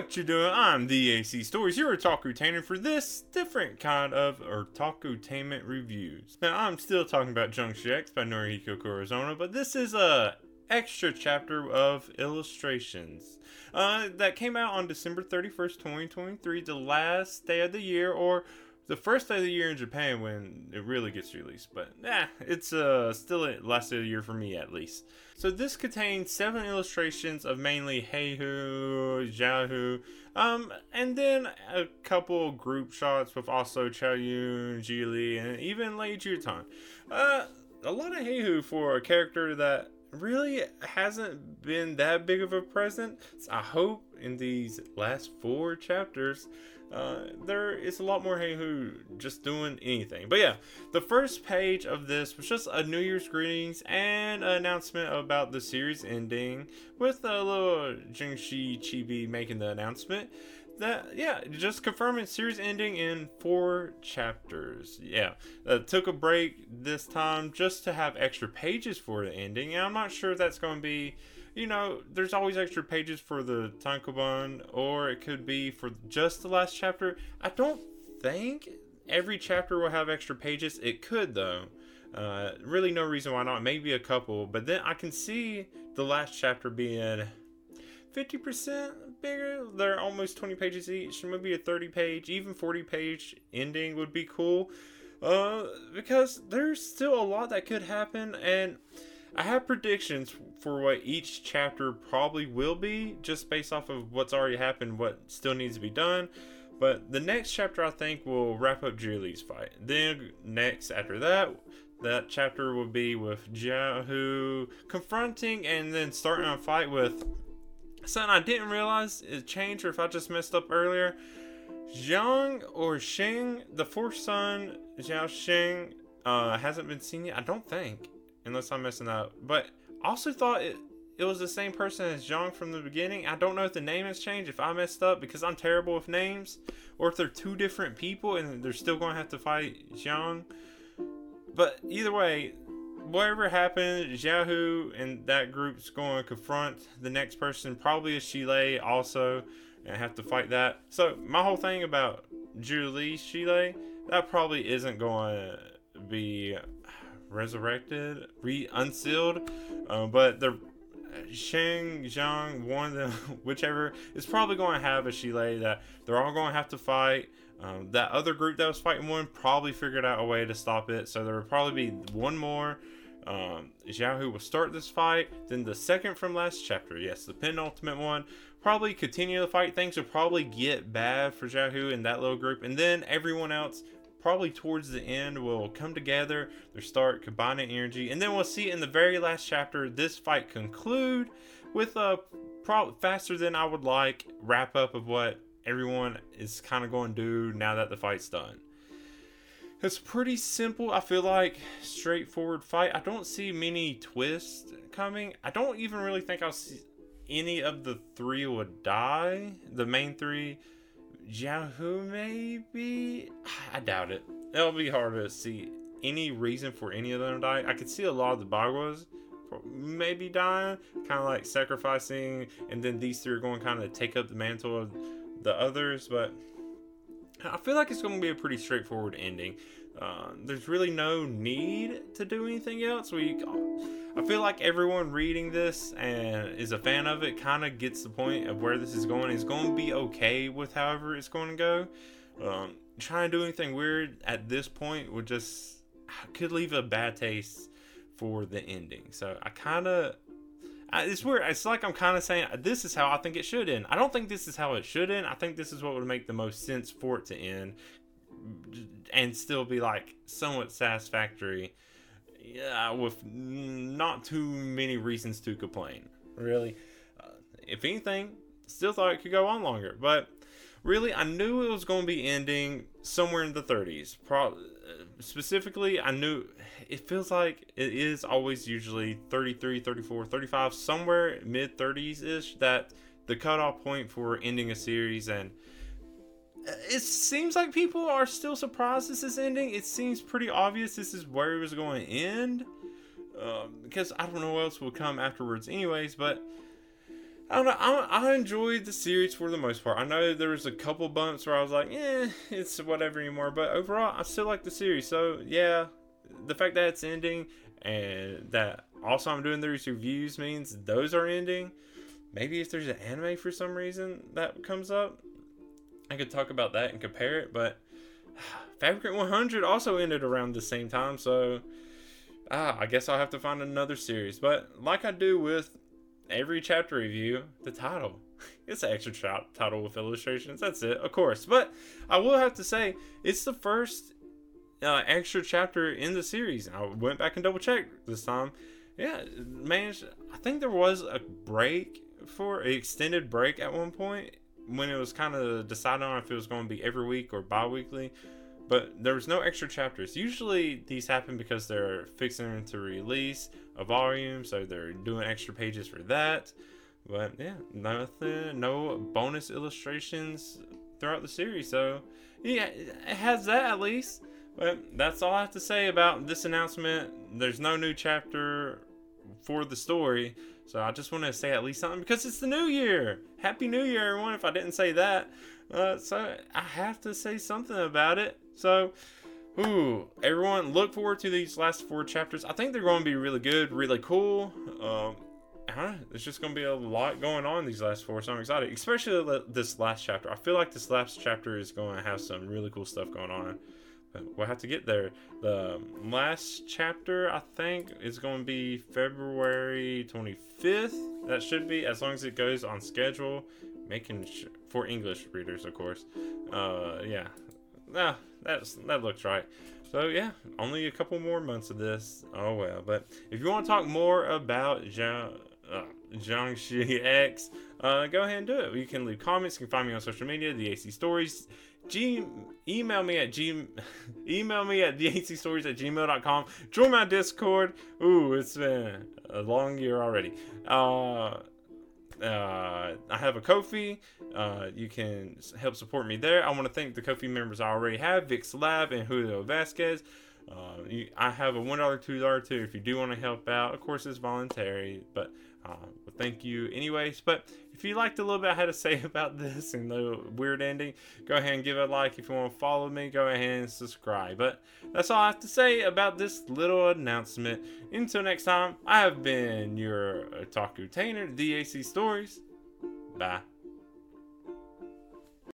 What you doing? I'm the AC Stories, your otaku-tainer for this different kind of otaku-tainment reviews. Now, I'm still talking about Junction X by Norihiko Kurozono, but this is a extra chapter of illustrations that came out on December 31st, 2023, the last day of the year, or the first day of the year in Japan when it really gets released. But it's still the last day of the year for me at least. So this contains 7 illustrations of mainly Heihu, Xiaohu, and then a couple group shots with also Chaoyun, Jili, and even Lei Jutan. A lot of Heihu for a character that really hasn't been that big of a presence. I hope in these last 4 chapters there is a lot more Heihu just doing anything. But yeah, the first page of this was just a New Year's greetings and an announcement about the series ending, with a little Junshi Chibi making the announcement that, just confirming series ending in 4 chapters. Took a break this time just to have extra pages for the ending, and I'm not sure if that's going to be, there's always extra pages for the tankobon, or it could be for just the last chapter. I don't think every chapter will have extra pages. It could, though. Really no reason why not. Maybe a couple, but then I can see the last chapter being 50% bigger. They're almost 20 pages each. Maybe a 30 page, even 40 page ending would be cool. Because there's still a lot that could happen, and I have predictions for what each chapter probably will be, just based off of what's already happened, what still needs to be done. But the next chapter, I think, will wrap up Jili's fight. Then next, after that chapter will be with Xiaohu confronting and then starting a fight with something I didn't realize it changed, or if I just messed up earlier. Zhang or Xing, the fourth son, Xiao Xing, hasn't been seen yet, I don't think. Unless I'm messing up. But I also thought it was the same person as Zhang from the beginning. I don't know if the name has changed, if I messed up, because I'm terrible with names. Or if they're 2 different people and they're still going to have to fight Zhang. But either way, whatever happened, Xiaohu and that group's going to confront the next person. Probably a Shilei also. And have to fight that. So my whole thing about Julie Shilei, that probably isn't going to be resurrected, unsealed, but the Shang, Zhang, one of them, whichever, is probably going to have a Shilei that they're all going to have to fight. That other group that was fighting one probably figured out a way to stop it, so there will probably be one more. Xiaohu will start this fight, then the second from last chapter, yes, the penultimate one, probably continue the fight. Things will probably get bad for Xiaohu and that little group, and then everyone else probably towards the end will come together, they start combining energy, and then we'll see in the very last chapter this fight conclude with a faster than I would like wrap up of what everyone is kind of going to do now that the fight's done. It's pretty simple, I feel like, straightforward fight. I don't see many twists coming. I don't even really think I'll see any of the 3 would die. The main 3, Xiaohu maybe? I doubt it. It'll be hard to see any reason for any of them to die. I could see a lot of the Bagwas maybe dying, kind of like sacrificing, and then these 3 are going to kind of take up the mantle of the others, but I feel like it's going to be a pretty straightforward ending. There's really no need to do anything else. I feel like everyone reading this and is a fan of it kind of gets the point of where this is going. It's going to be okay with however it's going to go. Trying to do anything weird at this point could leave a bad taste for the ending. So it's weird. It's like I'm kind of saying this is how I think it should end. I don't think this is how it should end. I think this is what would make the most sense for it to end and still be like somewhat satisfactory, with not too many reasons to complain, really. If anything, still thought it could go on longer, but really I knew it was going to be ending somewhere in the 30s. Specifically, I knew it feels like it is always usually 33, 34, 35, somewhere mid 30s ish, that the cutoff point for ending a series. And it seems like people are still surprised this is ending. It seems pretty obvious this is where it was going to end, because I don't know what else will come afterwards anyways. But I don't know. I enjoyed the series for the most part. I know there was a couple bumps where I was like, it's whatever anymore. But overall, I still like the series. So yeah, the fact that it's ending and that also I'm doing these reviews means those are ending. Maybe if there's an anime for some reason that comes up, I could talk about that and compare it. But Fabricant 100 also ended around the same time. So I guess I'll have to find another series. But like I do with every chapter review, the title. It's an extra title with illustrations. That's it, of course. But I will have to say, it's the first extra chapter in the series. I went back and double checked this time. Yeah, managed. I think there was a break for an extended break at one point when it was kind of decided on if it was going to be every week or bi-weekly. But there was no extra chapters. Usually these happen because they're fixing to release a volume, so they're doing extra pages for that. But yeah, nothing, no bonus illustrations throughout the series. So yeah, it has that at least. But that's all I have to say about this announcement. There's no new chapter for the story. So I just want to say at least something because it's the new year. Happy New Year, everyone, if I didn't say that. So I have to say something about it. So, everyone, look forward to these last 4 chapters. I think they're going to be really good, really cool. There's just going to be a lot going on these last 4, so I'm excited. Especially this last chapter. I feel like this last chapter is going to have some really cool stuff going on. But we'll have to get there. The last chapter, I think, is going to be February 25th. That should be, as long as it goes on schedule. For English readers, of course. Yeah. That looks right. So yeah, only a couple more months of this. Oh well. But if you want to talk more about Jiangshi X, go ahead and do it. You can leave comments. You can find me on social media, the AC Stories. Email me at theacstories@gmail.com. Join my Discord. It's been a long year already. I have a Ko-fi. You can help support me there. I want to thank the Ko-fi members I already have, Vix Lab and Julio Vasquez. I have a $1, $2 too if you do want to help out. Of course, it's voluntary, but thank you anyways. But if you liked a little bit I had to say about this and the weird ending, go ahead and give it a like. If you want to follow me, go ahead and subscribe. But that's all I have to say about this little announcement. Until next time, I have been your Otaku Tainer, the AC Stories. Bye.